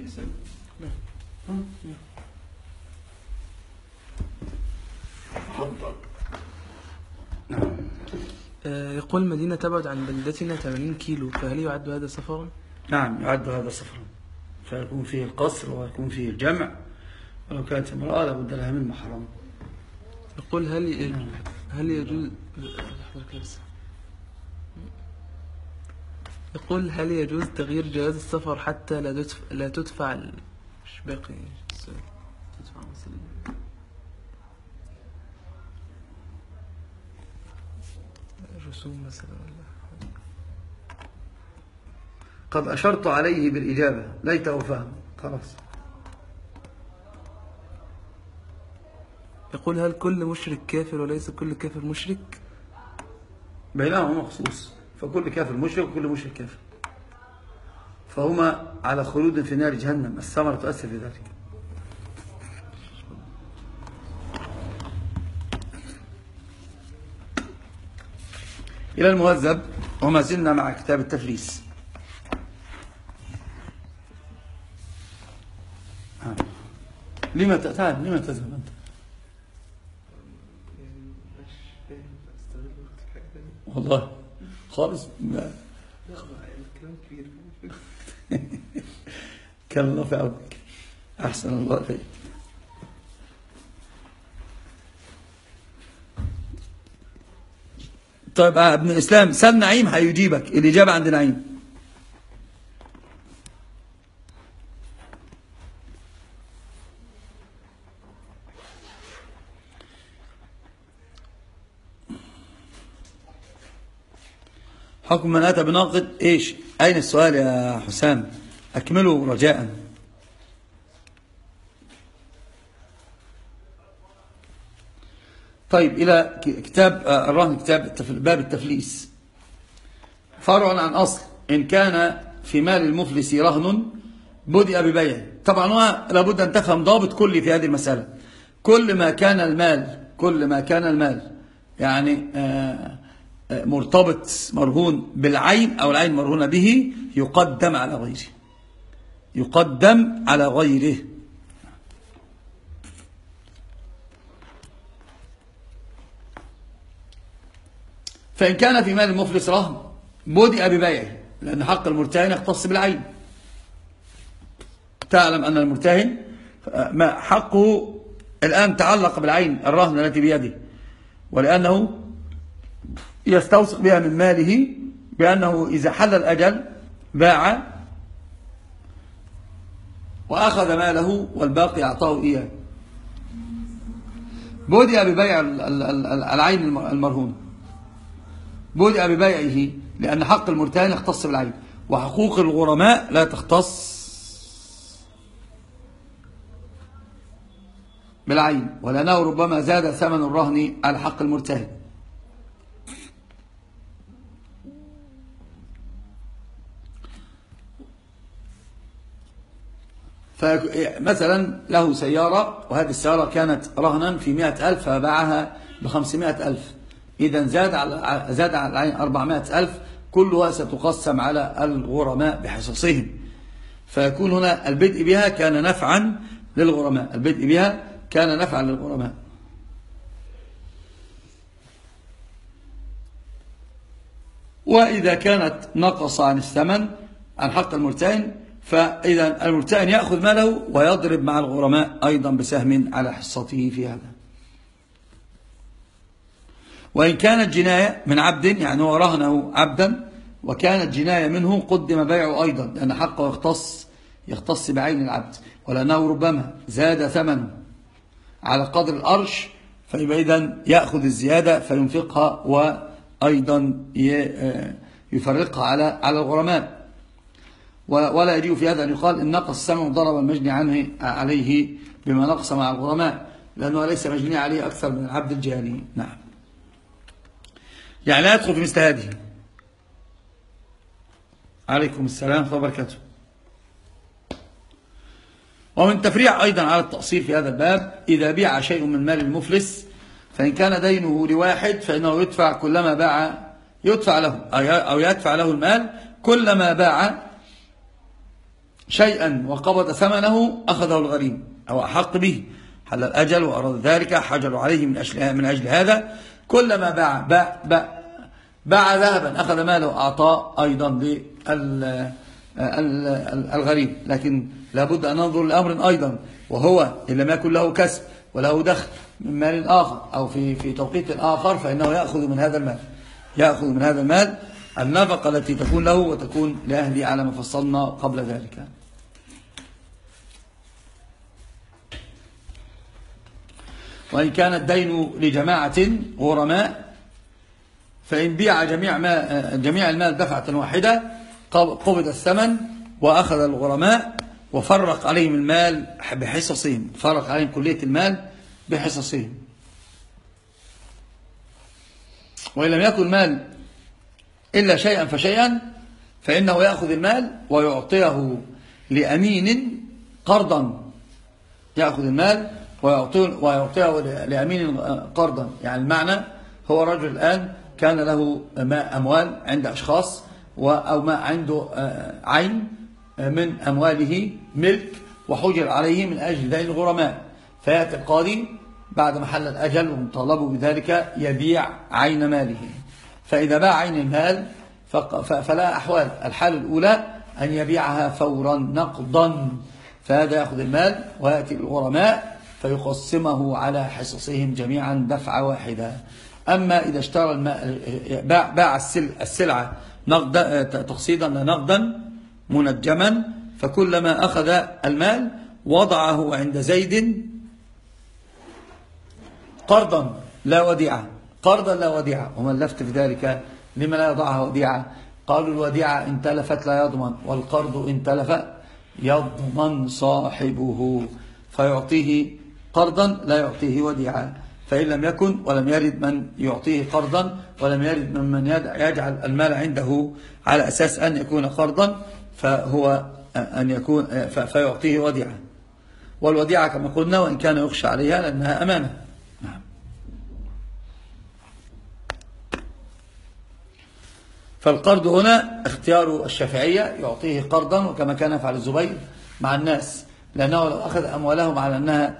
يقول مدينة تبعد عن بلدتنا 80 كيلو، فهل يعد هذا سفرا؟ نعم يعد هذا سفرا، فيكون فيه القصر ويكون فيه الجمع، ولو كانت امرأة لابد لها من محرم. يقول هل يجوز يقول هل يجوز تغيير جواز السفر حتى لا تدفع مش باقي تدفع مثلا الرسوم مثلا قد أشرت عليه بالإجابة ليته فهم خلاص. يقول هل كل مشرك كافر وليس كل كافر مشرك؟ بينهما مخصوص، فكل كافر مشرك وكل مشرك كافر، فهما على خلود في نار جهنم، الثمرة تؤثر في ذلك. إلى المهذب، وما زلنا مع كتاب التفليس. لما تذهب أنت؟ والله خالص الكلام كبير. كان الله في عونك، أحسن الله إليك. طيب ابن الإسلام سأل نعيم هيجيبك الإجابة عند نعيم. حكم من أتى بناقض إيش؟ أين السؤال يا حسام؟ أكمله رجاء. طيب إلى كتاب الرهن، كتاب باب التفليس. فرع عن أصل، إن كان في مال المفلس رهن بدأ ببيعه. طبعا لابد أن تفهم ضابط كلي في هذه المسألة. كل ما كان المال يعني مرتبط مرهون بالعين أو العين مرهونة به يقدم على غيره. فإن كان في مال المفلس رهن بدأ ببيعه، لأن حق المرتهن يختص بالعين. تعلم أن المرتهن ما حقه الآن تعلق بالعين الرهن التي بيده، ولأنه يستوثق بها من ماله بأنه إذا حل الأجل باع وأخذ ماله والباقي أعطاه إياه. بدأ ببيع العين المرهون، بدأ ببيعه لأن حق المرتهن يختص بالعين، وحقوق الغرماء لا تختص بالعين، ولأنه ربما زاد ثمن الرهن على حق المرتهن. فمثلا له سيارة، وهذه السيارة كانت رهنا في 100,000 فباعها ب500,000، إذا زاد على العين 400,000، كلها ستقسم على الغرماء بحصصهم، فيكون هنا البدء بها كان نفعا للغرماء. وإذا كانت نقص عن الثمن عن حق المرتهن، فإذا المرتهن يأخذ ماله ويضرب مع الغرماء أيضا بسهم على حصته في هذا. وإن كانت جناية من عبد، يعني هو رهنه عبدا وكانت جناية منه، قدم بيعه أيضا، لأن حقه يختص بعين العبد، ولأنه ربما زاد ثمنه على قدر الأرش، فيبقى إذن يأخذ الزيادة فينفقها وأيضا يفرقها على الغرماء. ولا يجيء في هذا أن يقال إن نقص الثمن ضرب المجني عليه بما نقص مع الغرماء، لأنه ليس مجني عليه أكثر من العبد الجاني. نعم، يعني لا يدخل في مثل هذه. عليكم السلام ورحمة الله وبركاته. ومن تفريع أيضا على التأصيل في هذا الباب، إذا بيع شيء من مال المفلس، فإن كان دينه لواحد فإنه يدفع كلما باع، يدفع له أو يدفع له المال كلما باع شيئا وقبض ثمنه أخذه الغريم أو أحق به، حل الأجل وأراد ذلك حجروا عليه من أجل هذا. كلما باع ذهبا أخذ ماله أعطاه أيضا للغريم. لكن لابد أن ننظر لأمر أيضا، وهو إن لم يكن له كسب وله دخل من مال آخر أو في توقيت آخر فإنه يأخذ من هذا المال النفقة التي تكون له وتكون لأهله على ما فصلنا قبل ذلك. وإن كان الدين لجماعة غرماء فإن بيع جميع المال دفعة واحدة قبض الثمن وأخذ الغرماء وفرق عليهم المال بحصصهم، فرق عليهم كلية المال بحصصهم. وإن لم يكن المال إلا شيئا فشيئا فإنه يأخذ المال ويعطيه لأمين قرضا، يأخذ المال ويعطيه لأمين قرضا. يعني المعنى هو رجل الآن كان له أموال عند أشخاص أو ما عنده عين من أمواله ملك وحجر عليه من أجل دين الغرماء، فيأتي القاضي بعد ما حل الأجل ومطالبه بذلك يبيع عين ماله. فإذا باع عين المال فلا أحوال، الحالة الأولى أن يبيعها فورا نقدا، فهذا يأخذ المال ويأتي الغرماء فيقسمه على حصصهم جميعا دفعة واحدة. أما إذا اشترى باع السلعة تقسيطا لا نقدا منجما، فكلما أخذ المال وضعه عند زيد قرضا لا وديعة. ومن لفت في ذلك لما لا يضعها وديعة؟ قالوا الوديعة إن تلفت لا يضمن، والقرض إن تلف يضمن صاحبه، فيعطيه قرضا لا يعطيه وديعة. فإن لم يكن ولم يرد من يعطيه قرضا ولم يرد من يجعل المال عنده على أساس أن يكون قرضا فهو أن يكون فيعطيه وديعة. والوديعة كما قلنا وإن كان يخشى عليها لأنها أمانة. فالقرض هنا اختيار الشافعية، يعطيه قرضا وكما كان يفعل الزبير مع الناس، لأنه لو أخذ أموالهم على أنها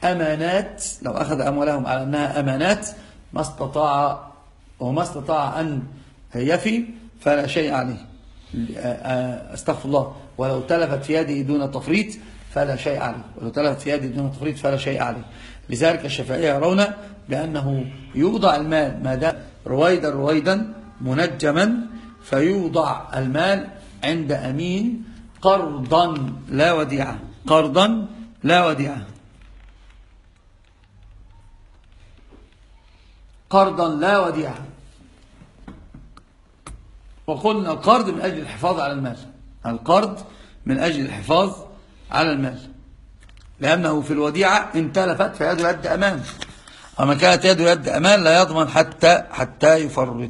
أمانات ما استطاع أن يفي فلا شيء عليه، استغفر الله، ولو تلفت في يده دون تفريط فلا شيء عليه، لذلك الشافعية يرون بأنه يوضع المال ما دام رويدا منجما، فيوضع المال عند أمين قرضا لا وديعة. وقلنا القرض من أجل الحفاظ على المال، لأنه في الوديعة إن تلفت فيده يد أمان، وما كانت يده يد أمان لا يضمن حتى يفرط.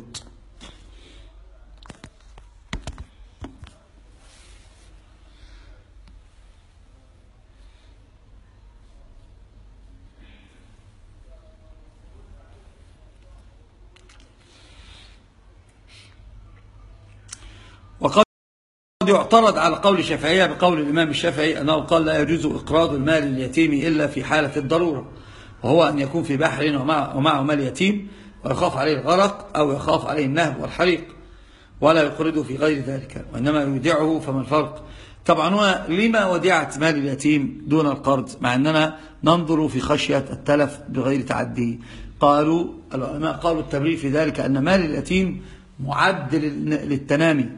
وقد يعترض على قول الشافعية بقول الإمام الشافعي أنه قال لا يجوز إقراض المال اليتيم إلا في حالة الضرورة، وهو أن يكون في بحر ومعه مال يتيم ويخاف عليه الغرق أو يخاف عليه النهب والحريق، ولا يقرضه في غير ذلك وإنما يودعه. فما الفرق؟ طبعا هو لما وديعة مال اليتيم دون القرض مع أننا ننظر في خشية التلف بغير تعدي؟ قالوا العلماء قالوا التبرير في ذلك أن مال اليتيم معد للتنامي،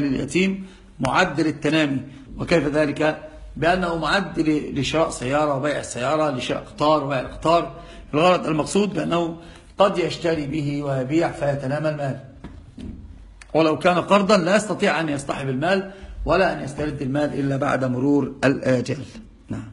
وكيف ذلك؟ بأنه معد لشراء سيارة وبيع السيارة، لشراء قطار وبيع القطار. الغرض المقصود بأنه قد يشتري به ويبيع فيتنامى المال، ولو كان قرضا لا يستطيع أن يصطحب المال ولا أن يسترد المال إلا بعد مرور الآجال. نعم.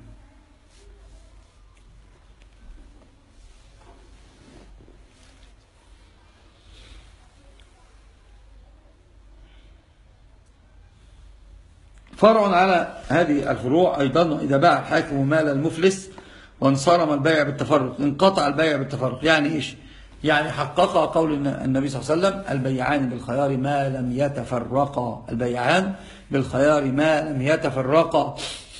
فرع على هذه الفروع أيضا، إذا باع الحاكم مال المفلس وانصرم البيع بالتفرق، انقطع البيع بالتفرق. يعني إيش؟ يعني حقق قول النبي صلى الله عليه وسلم: البيعان بالخيار ما لم يتفرقا. البيعان بالخيار ما لم يتفرقا،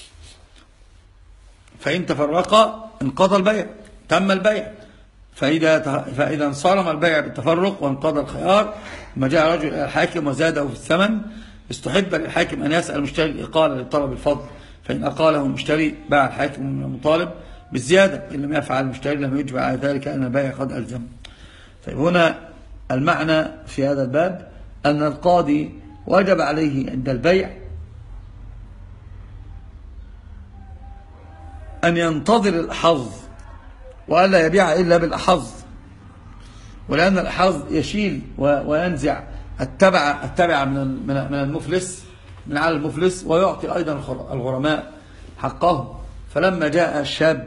فإن تفرقا انقضى البيع، تم البيع. فإذا انصرم البيع بالتفرق وانقضى الخيار، ما جاء رجل إلى الحاكم وزاده في الثمن، استحب للحاكم أن يسأل المشتري الإقالة لطلب الفضل، فإن أقاله المشتري باع الحاكم من المطالب بالزيادة، إن لم يفعل المشتري لم يجب على ذلك أن البيع قد ألزم. فهنا المعنى في هذا الباب أن القاضي وجب عليه عند البيع أن ينتظر الأحظ وألا يبيع إلا بالأحظ، ولأن الأحظ يشيل وينزع التبع من المفلس، من على المفلس، ويعطي أيضا الغرماء حقه. فلما جاء الشاب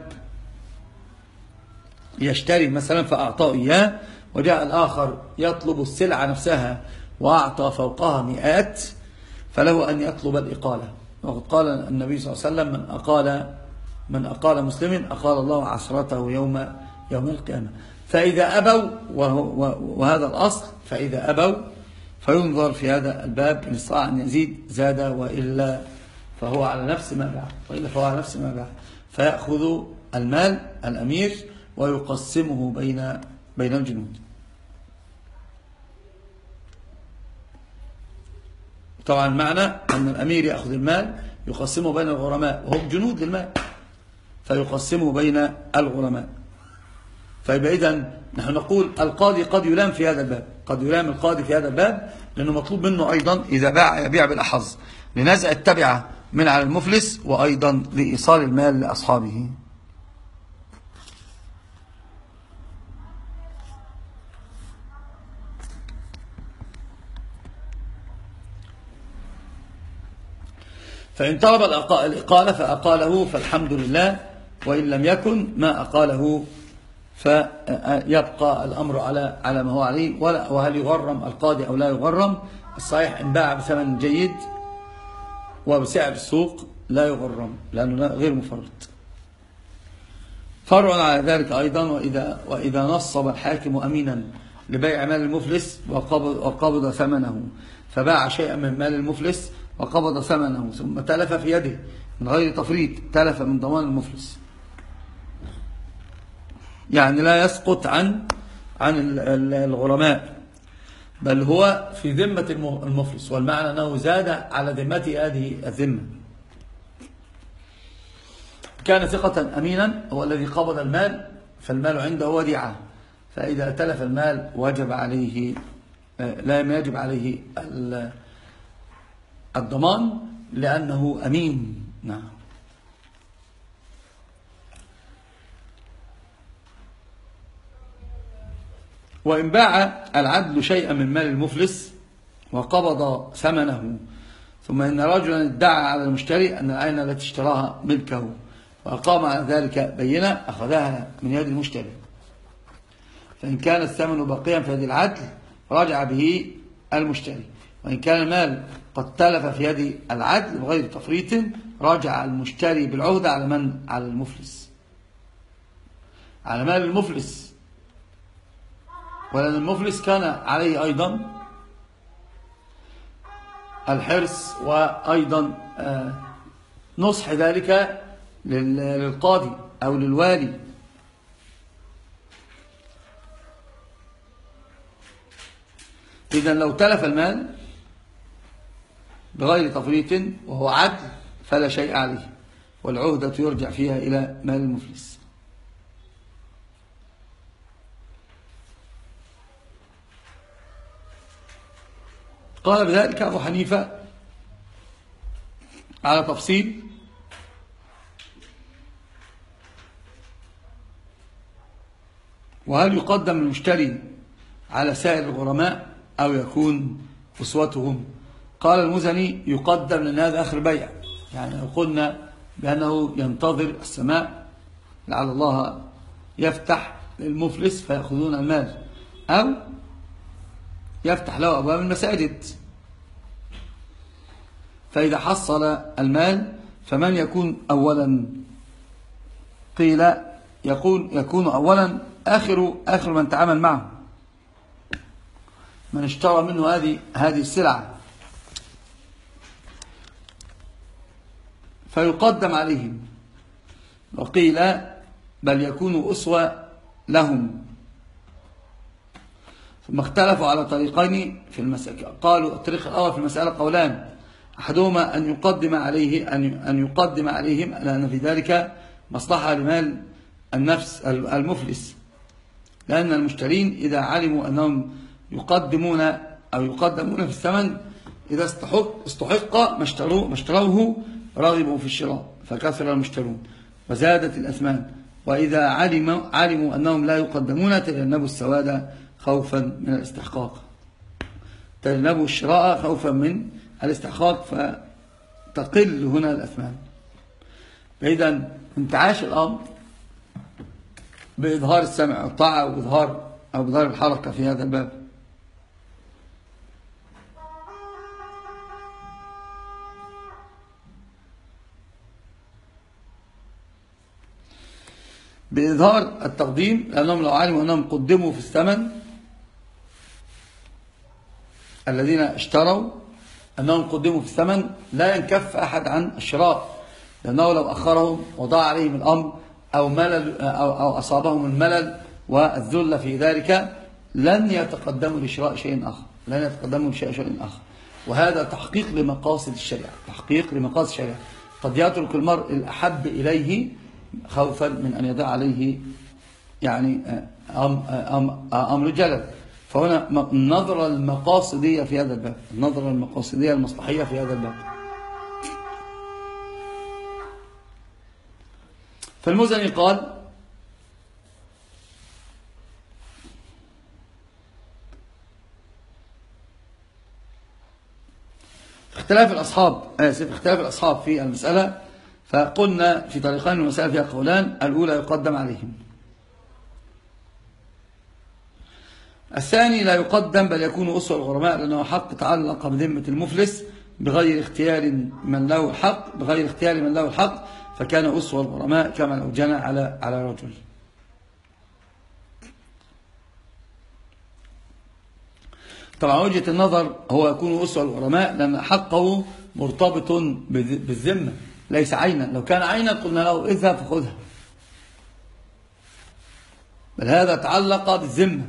يشتري مثلا فأعطاه إياه، وجاء الآخر يطلب السلعة نفسها وأعطى فوقها مئات، فله أن يطلب الإقالة. وقد قال النبي صلى الله عليه وسلم: من أقال مسلم أقال الله عشرته يوم القيامة. فإذا أبوا، وهذا الأصل، فإذا أبوا فينظر في هذا الباب، إن استطاع أن يزيد زاد، وإلا فهو على نفس ما باع، فيأخذ المال الأمير ويقسمه بين الجنود. طبعا المعنى أن الأمير يأخذ المال يقسمه بين الغرماء، وهم جنود للمال، فيقسمه بين الغرماء. فيبقى إذن نحن نقول القاضي قد يلام في هذا الباب، قد يلام القاضي في هذا الباب، لأنه مطلوب منه أيضا إذا باع يبيع بالأحظ، لنزع التبعة من على المفلس، وأيضا لإيصال المال لأصحابه. فإن طلب الإقالة فأقاله فالحمد لله، وإن لم يكن ما أقاله فيبقى الأمر على ما هو عليه. وهل يغرم القاضي أو لا يغرم؟ الصحيح إن باع بثمن جيد وبسعر السوق لا يغرم، لأنه غير مفرط. فرع على ذلك أيضا: وإذا نصب الحاكم أمينا لبيع مال المفلس وقبض ثمنه، فباع شيئا من مال المفلس وقبض ثمنه، ثم تلف في يده من غير تفريط، تلف من ضمان المفلس، يعني لا يسقط عن الغرماء، بل هو في ذمة المفلس، والمعنى أنه زاد على ذمته هذه الذمة. كان ثقة أمينا هو الذي قبض المال، فالمال عنده وديعة، فإذا تلف المال وجب عليه، لا يجب عليه الضمان، لأنه أمين. نعم. وإن باع العدل شيئا من مال المفلس وقبض ثمنه، ثم إن رجلا ادعى على المشتري أن العين التي اشتراها ملكه، وأقام على ذلك بينة، أخذها من يد المشتري، فإن كان الثمن باقيا في يد العدل رجع به المشتري، وإن كان المال قد تلف في يد العدل بغير تفريط رجع المشتري بالعهدة على من؟ على المفلس، على مال المفلس، ولأن المفلس كان عليه أيضا الحرص، وأيضا نصح ذلك للقاضي أو للوالي. إذن لو تلف المال بغير تفريط وهو عدل فلا شيء عليه، والعهدة يرجع فيها إلى مال المفلس. قال بذلك أبو حنيفة على تفصيل: وهل يقدم المشتري على سائر الغرماء أو يكون أسوتهم؟ قال المزني: يقدم، لأن هذا آخر بيع، يعني لو قلنا بأنه ينتظر السماء لعل الله يفتح للمفلس فيأخذون المال، أو يفتح له أبواب المساجد، فإذا حصل المال فمن يكون أولا؟ قيل يكون أولا آخر من تعامل معه، من اشترى منه هذه السلعة، فيقدم عليهم. وقيل بل يكون أسوة لهم. ثم اختلفوا على طريقين في المسألة. قالوا الطريق الأول في المسألة قولان، أحدهما أن يقدم عليهم، لأن في ذلك مصلحة لمال النفس المفلس، لأن المشترين إذا علموا أنهم يقدمون في الثمن، إذا استحق ما اشتروه رغبوا في الشراء فكثر المشترون وزادت الأثمان، وإذا علموا أنهم لا يقدمون تجنبوا السواد خوفا من الاستحقاق، تجنبوا الشراء خوفا من الاستحقاق فتقل هنا الأثمان. فإذا انتعاش الأمر بإظهار السمع والطاعة أو بإظهار الحركة في هذا الباب. بإظهار التقديم، لأنهم لو علموا أنهم قدموا في الثمن، الذين اشتروا أنهم قدموا في الثمن لا ينكف أحد عن الشراء، لأنه لو أخرهم وضاع عليهم الأمر أو أصابهم الملل والذل في ذلك لن يتقدموا لشراء شيء آخر، وهذا تحقيق لمقاصد الشريعة. قد يترك المرء الأحب إليه خوفا من أن يضع عليه يعني أمر جلل. فهنا النظرة المقاصدية في هذا الباب، النظرة المقاصدية المصلحية في هذا الباب. فالمزني قال اختلاف الأصحاب في المسألة، فقلنا في طريقين المسألة فيها قولان، الأولى يقدم عليهم، الثاني لا يقدم بل يكون أسوة الغرماء، لأنه حق تعلق بذمة المفلس بغير اختيار من له الحق، فكان أسوة الغرماء كما لو جنى على رجل. طبعا وجهة النظر هو يكون أسوة الغرماء لأن حقه مرتبط بالذمة ليس عينا. لو كان عينا قلنا له اذهب فخذها، بل هذا تعلق بالذمة.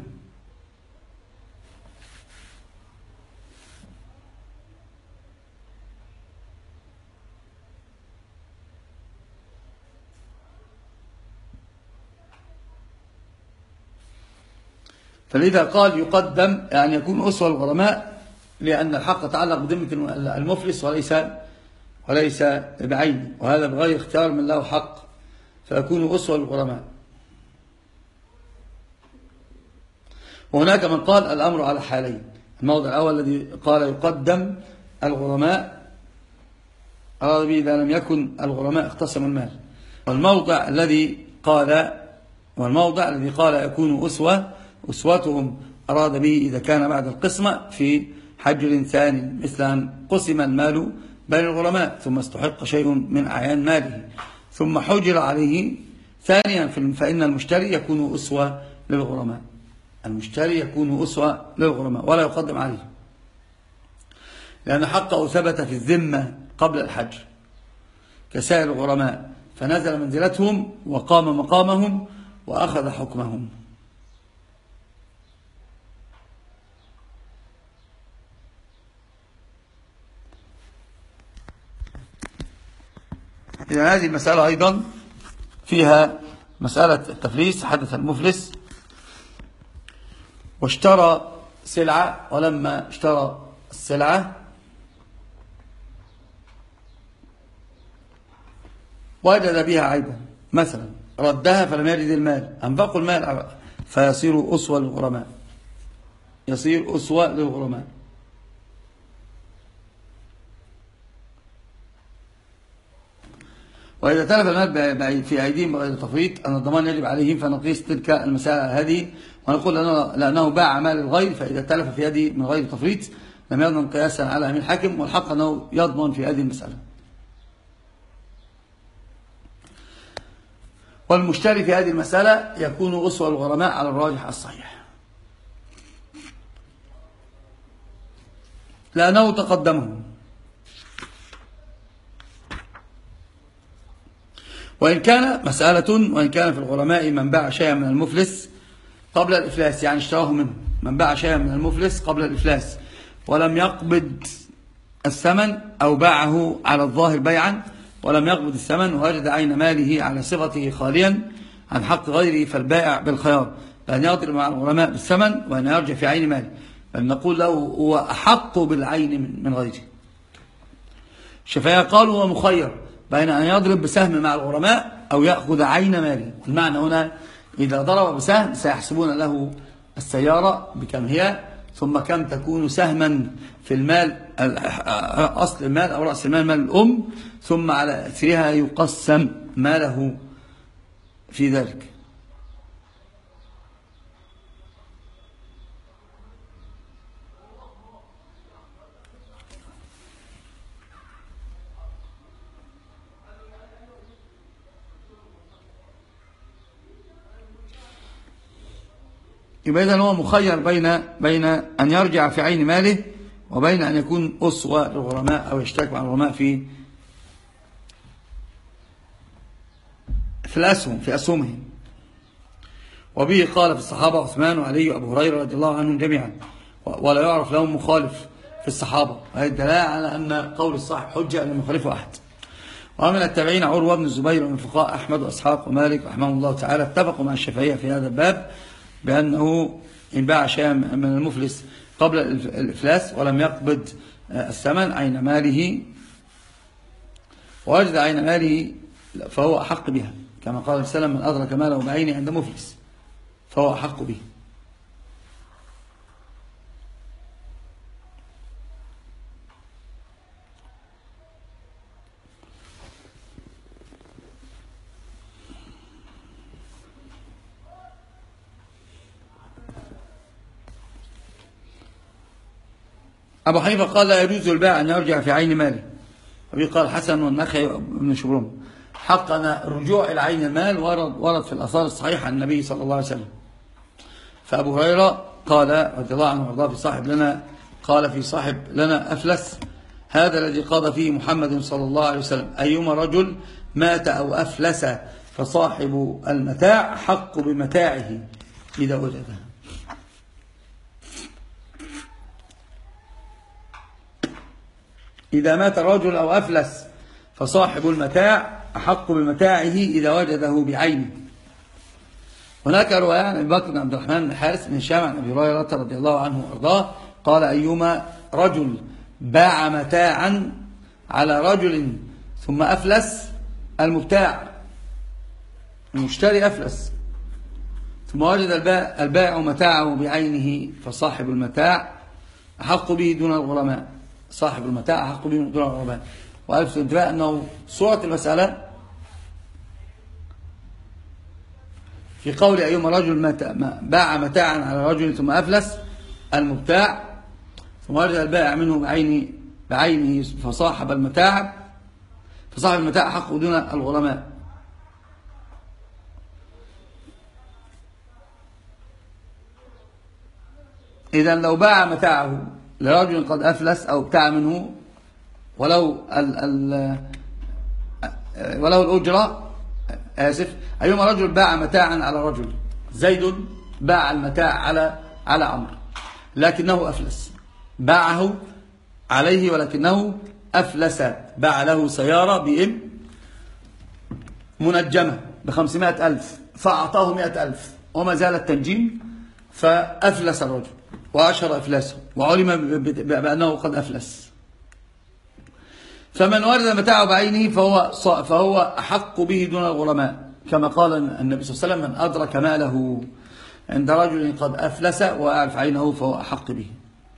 فلذا قال يقدم يعني يكون أسوة الغرماء، لأن الحق تعلق بذمة المفلس وليس بعينه، وهذا بغير اختيار من له حق، فيكون أسوة الغرماء. وهناك من قال الأمر على حالين. الموضع الأول الذي قال يقدم الغرماء أراد به إذا لم يكن الغرماء اقتسموا المال، والموضع الذي قال يكون أسوتهم أراد به إذا كان بعد القسمة في حجر ثاني، مثل أن قسم المال بين الغرماء ثم استحق شيء من أعيان ماله ثم حجر عليه ثانيا، فإن المشتري يكون أسوة للغرماء ولا يقدم عليه، لأن حقه ثبت في الذمة قبل الحجر كسائر الغرماء، فنزل منزلتهم وقام مقامهم وأخذ حكمهم. إذا هذه المسألة أيضا فيها مسألة التفليس. حدث المفلس واشترى سلعة، ولما اشترى السلعة وجد بها عيبا، مثلا ردها فلم يجد المال، أنفقوا المال فيصير أسوة للغرماء. وإذا تلف المال في أيديهم بغير تفريط أن الضمان يجب عليهم، فنقيس تلك المسائل هذه ونقول لأنه باع مال الغير، فإذا تلف في يده من غير تفريط لم يضمن قياسا على أمين الحاكم، والحق أنه يضمن في هذه المسألة. والمشتري في هذه المسألة يكون أسوة الغرماء على الراجح الصحيح، لأنه تقدمه. وإن كان في الغرماء من باع شيئا من المفلس قبل الإفلاس، يعني اشتراه منه من باع شيئا من المفلس قبل الإفلاس ولم يقبض الثمن، أو باعه على الظاهر بيعا ولم يقبض الثمن ووجد عين ماله على صفته خاليا عن حق غيره، فالبائع بالخيار بأن يضرب مع الغرماء بالثمن وأن يرجع في عين ماله، بل نقول له هو أحق بالعين من غيره. الشافعية قالوا هو مخير بين أن يضرب بسهم مع الغرماء أو يأخذ عين ماله. المعنى هنا إذا ضرب بسهم سيحسبون له السيارة بكم هي، ثم كم تكون سهما في المال، أصل المال أو رأس المال مال الأم، ثم على أثرها يقسم ماله في ذلك. يبقى إذن هو مخير بين أن يرجع في عين ماله وبين أن يكون أسوة للغرماء أو يشترك مع الغرماء في الأسهم، في أسهمهم. وبه قال في الصحابة عثمان وعلي وأبو هريرة رضي الله عنهم جميعا، ولا يعرف لهم مخالف في الصحابة، وهي الدلالة على أن قول الصاحب حجة أن يخالفه أحد. ومن التابعين عروة بن الزبير ومن فقهاء أحمد وأسحاق ومالك رحمهم الله تعالى اتفقوا مع الشافعية في هذا الباب بأنه إن باع شيئا من المفلس قبل الإفلاس ولم يقبض الثمن عين ماله ووجد عين ماله فهو أحق بها، كما قال السلام من أدرك ماله بعينه عند مفلس فهو أحق به. أبو حنيفة قال لا يجوز البائع أن يرجع في عين ماله، وبه قال حسن والنخعي وابن شبرم. حقنا الرجوع إلى عين المال ورد في الآثار الصحيحة عن النبي صلى الله عليه وسلم. فأبو هريرة قال رضي الله عنه وارضاه في صاحب لنا أفلس، هذا الذي قضى فيه محمد صلى الله عليه وسلم، أيما رجل مات أو أفلس فصاحب المتاع حق بمتاعه إذا وجده. إذا مات الرجل أو أفلس فصاحب المتاع أحق بمتاعه إذا وجده بعينه. هناك رواية عن أبي بكر بن عبد الرحمن بن الحارث بن هشام عن أبي هريرة رضي الله عنه وأرضاه قال أيما رجل باع متاعا على رجل ثم أفلس، المبتاع المشتري أفلس ثم وجد البائع متاعه بعينه فصاحب المتاع أحق به دون الغرماء، صاحب المتاع أحق به دون الغرماء. وألفت الانتباه أنه صورة المسألة في قول أيما رجل باع متاعا على رجل ثم أفلس، المبتاع ثم وجد البائع منه بعينه فصاحب المتاع حق دون الغرماء. إذن لو باع متاعه لرجل قد أفلس أو ابتاع منه ولو الأجرة، أيما رجل باع متاعا على رجل، زيد باع المتاع على عمرو لكنه أفلس، باعه عليه ولكنه أفلس، باع له سيارة بإم منجمة ب500,000 فأعطاه 100,000 وما زال التنجيم، فأفلس الرجل وأشهر أفلاسه وعلم بأنه قد أفلس. فمن ورد متاعه بعينه فهو أحق به دون الغرماء، كما قال النبي صلى الله عليه وسلم من أدرك ماله عند رجل قد أفلس وأعرف عينه فهو أحق به.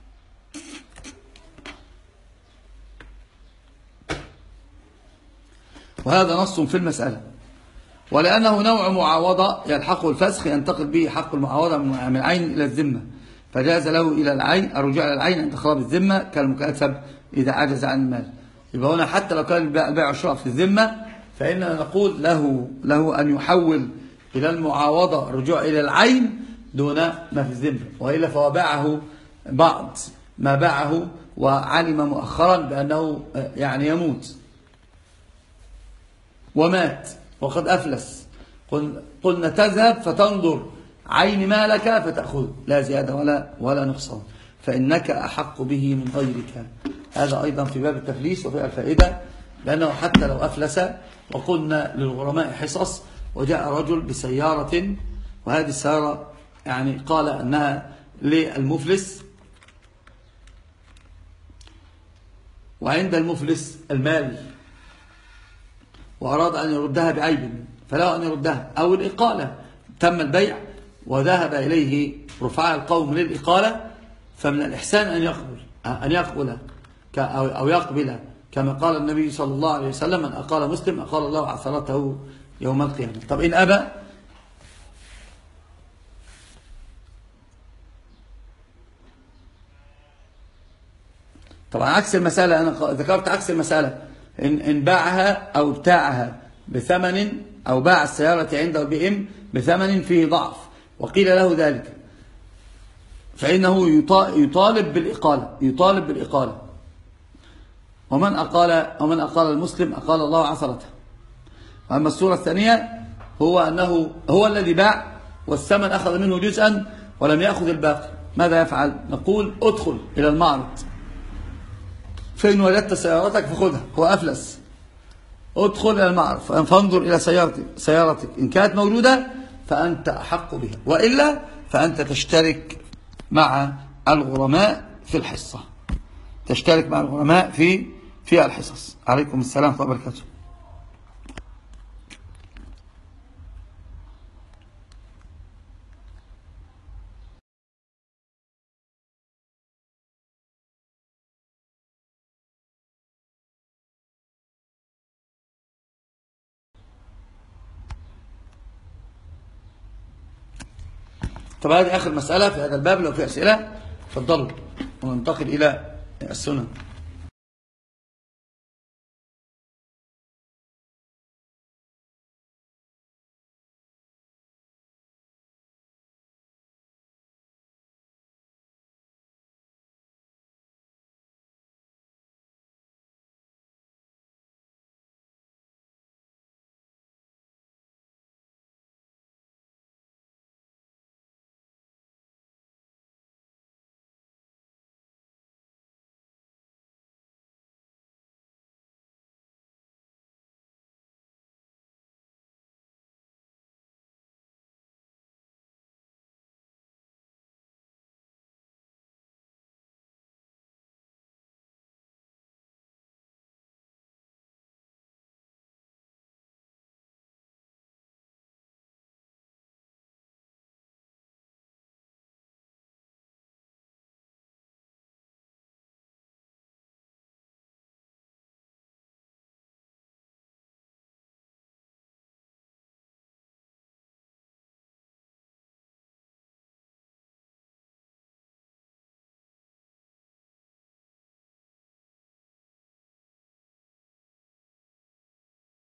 وهذا نص في المسألة. ولأنه نوع معاوضة يلحقه الفسخ ينتقل به حق المعاوضة من العين إلى الذمة، فجاز له إلى العين الرجوع إلى العين عند خراب الذمة كالمكاتب إذا عجز عن المال. يبقى هنا حتى لو كان البيع والشراء في الذمة فإننا نقول له أن يحول إلى المعاوضة الرجوع إلى العين دون ما في الذمة، وإلا فهو باعه بعض ما باعه وعلم مؤخرا بأنه يعني يموت ومات وقد أفلس. قلنا تذهب فتنظر عين مالك فتأخذ، لا زيادة ولا نقصان، فإنك أحق به من غيرك. هذا أيضا في باب التفليس وفي الفائدة، لأنه حتى لو أفلس وقلنا للغرماء حصص، وجاء رجل بسيارة، وهذه السيارة يعني قال أنها للمفلس، وعند المفلس المال وأراد أن يردها بعيب فله أن يردها، أو الإقالة، تم البيع وذهب إليه رفعاء القوم للإقالة، فمن الإحسان أن يقبل أو يقبل، كما قال النبي صلى الله عليه وسلم: من أقال مسلم أقال الله عثرته يوم القيامة. طب إن أبى، طبعا عكس المسألة، أنا ذكرت عكس المسألة، إن باعها أو ابتاعها بثمن، أو باع السيارة عنده بإم بثمن فيه ضعف وقيل له ذلك، فإنه يطالب بالإقالة، ومن أقال المسلم أقال الله عثرته. وأما الصورة الثانية هو أنه هو الذي باع والثمن أخذ منه جزءا ولم يأخذ الباقي، ماذا يفعل؟ نقول: ادخل إلى المعرض، فإن وجدت سيارتك فخذها، هو أفلس، ادخل إلى المعرض فانظر إلى سيارتك، إن كانت موجودة فأنت أحق بها، وإلا فأنت تشترك مع الغرماء في الحصة، تشترك مع الغرماء في الحصص. عليكم السلام ورحمة الله وبركاته. طب هذه آخر مسألة في هذا الباب، لو في أسئلة تفضلوا وننتقل إلى السنن.